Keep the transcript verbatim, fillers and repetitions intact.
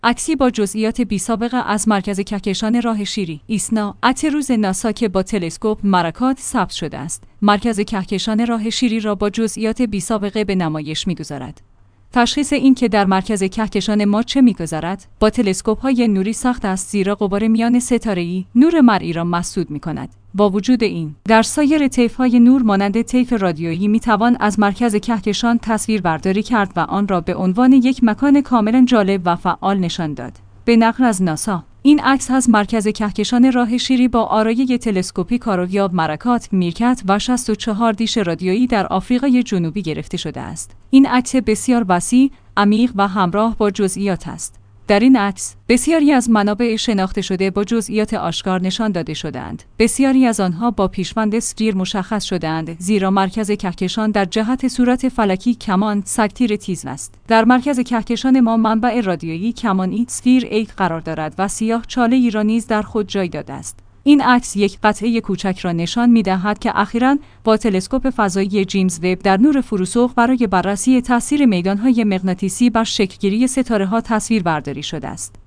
عکسی با جزئیات بی‌سابقه از مرکز کهکشان راه شیری ایسنا، عکس روز ناسا که با تلسکوپ مراکات ثبت شده است. مرکز کهکشان راه شیری را با جزئیات بی‌سابقه به نمایش می‌گذارد. تشخیص این که در مرکز کهکشان ما چه می‌گذرد با تلسکوپ‌های نوری سخت است، زیرا غبار میان ستاره‌ای نور مرئی را مسدود می‌کند. با وجود این، در سایر طیف‌های نور مانند طیف رادیویی می‌توان از مرکز کهکشان تصویر برداری کرد و آن را به عنوان یک مکان کاملاً جالب و فعال نشان داد. به نقل از ناسا، این عکس از مرکز کهکشان راه شیری با آرایه تلسکوپی کارویاب مراکات میرکت و شصت و چهار دیش رادیویی در آفریقای جنوبی گرفته شده است. این عکس بسیار وسیع، عمیق و همراه با جزئیات است. در این عکس بسیاری از منابع شناخته شده با جزئیات آشکار نشان داده شده‌اند. بسیاری از آنها با پیشوند سفیر مشخص شده‌اند، زیرا مرکز کهکشان در جهت صورت فلکی کمان سگ‌تیر تیز است. در مرکز کهکشان ما منبع رادیویی کمانی سفیر ایک قرار دارد و سیاه چاله‌ای را نیز در خود جای داده است. این عکس یک قطعه کوچک را نشان می‌دهد که اخیراً با تلسکوپ فضایی جیمز وب در نور فروسرخ برای بررسی تاثیر میدان‌های مغناطیسی بر شکل‌گیری ستاره‌ها تصویر برداری شده است.